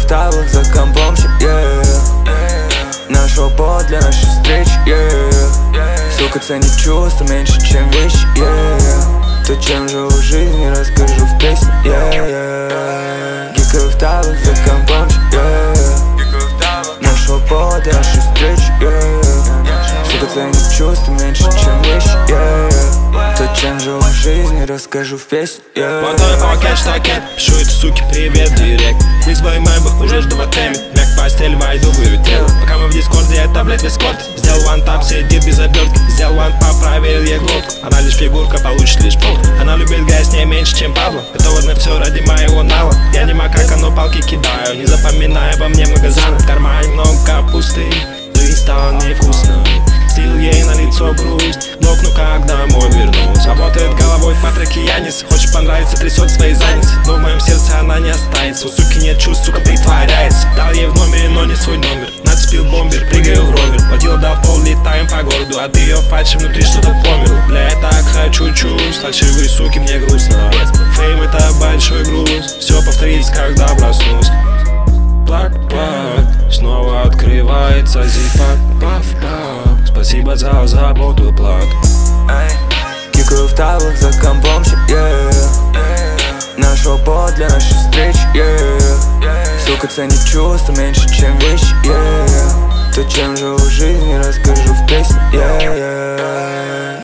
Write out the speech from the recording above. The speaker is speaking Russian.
в тавах за компом, нашел повод для нашей встречи, Сука ценит чувства меньше, чем вещи, То, чем живу в жизни, расскажу в песне, Гикаю в тавах за компом, Нашел повод для нашей встречи, Сука ценит чувства меньше, чем вещи, То, чем живу в жизни, расскажу в песне, Водой пакет, штакет, пишу этой суке привет, директ. Мы с твоим мембах уже жду в отеме. Мяк постель, войду, вылетел. Пока мы в дискорде, это, блядь, весь корт. Сделал one tap, сидит без обертки. Сделал one pop, проверил ей глотку. Она лишь фигурка, получит лишь пол. Она любит грязь не меньше, чем Пабло. Готова на все ради моего нала. Я не макака, но палки кидаю. Не запоминая обо мне магазин. В кармане много капусты. Жизнь стала невкусной. Стил ей на лицо грусть. Нокну, как домой вернусь. Работает головой по треке Янис. Хочешь понравиться, трясет своей задницы. Но в моем сердце она не останется. У суки нет чувств, сука притворяется. Дал ей в номере, но не свой номер. Нацепил бомбер, прыгаю в ровер. Водила до пол, летаем по городу. От ее фальши внутри что-то померло. Бля, я так хочу чувств. Фальшивые суки, мне грустно. Фейм это большой груз. Все повторится, когда проснусь. Плак-плак, снова открывается зипак. Паф-паф, спасибо за заботу, плак. Гикаю в тавах за компом, Нашел повод для нашей встречи, Сука ценит чувства меньше, чем вещи, То, чем живу в жизни, расскажу в песне,